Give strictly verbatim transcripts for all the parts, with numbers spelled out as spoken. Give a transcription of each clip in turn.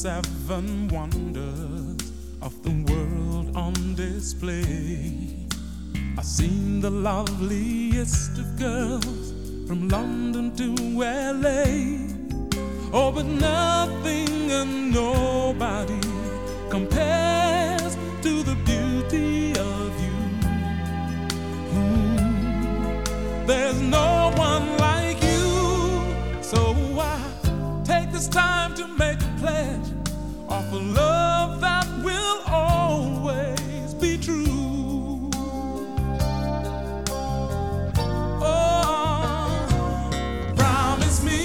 seven wonders of the world on display. I've seen the loveliest of girls from London to L A. Oh, but nothing and nobody compares to the beauty of you. Mm. There's no one like you, so I take this time to make a pledge of a love that will always be true. Oh, promise me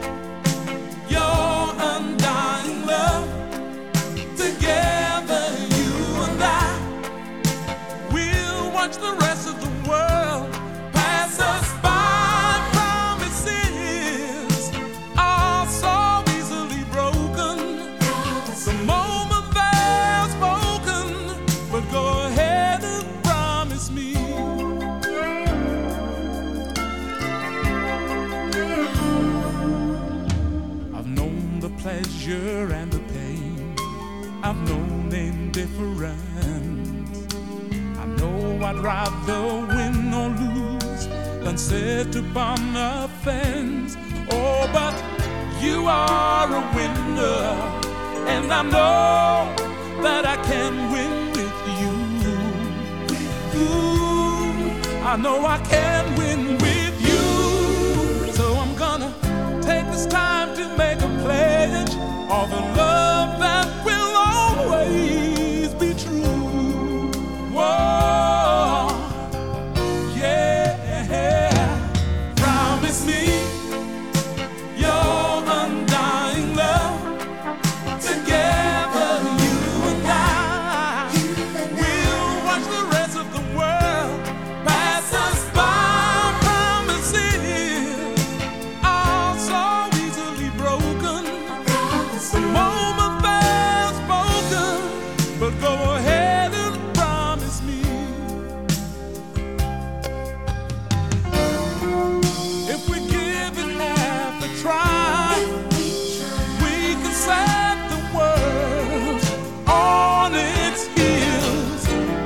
your undying love. Together you and I will watch the rest of the world pass us by. Promises are so easily broken the moment they're spoken, but go ahead and promise me. I've known the pleasure and the pain, I've known indifference. I know I'd rather win or lose than sit upon a fence. Oh, but you are a winner, and I know that I can win with you. Ooh, I know I can win with you. So I'm gonna take this time to make a pledge of the love that will always be true. Whoa, yeah. Promise me your undying love. Together you and I will watch the rest of the world pass us by. Promises are so easily broken the moment they're spoken, but go ahead and promise me. If we give it half a try, we can set the world on its heels.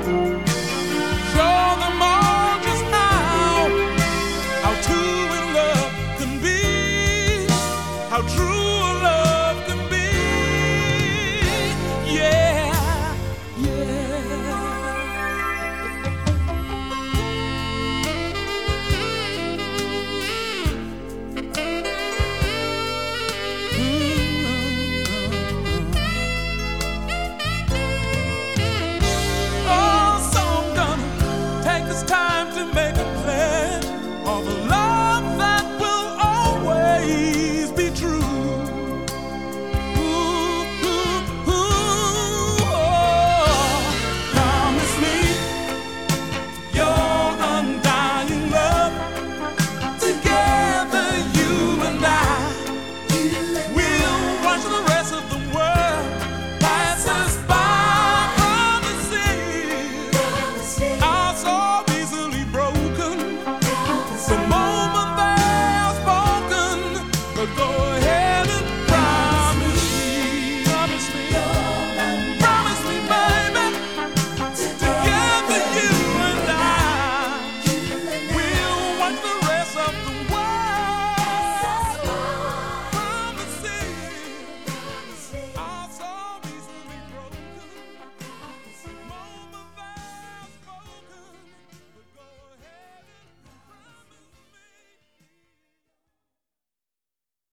Show them all just how, how two in love can be, how true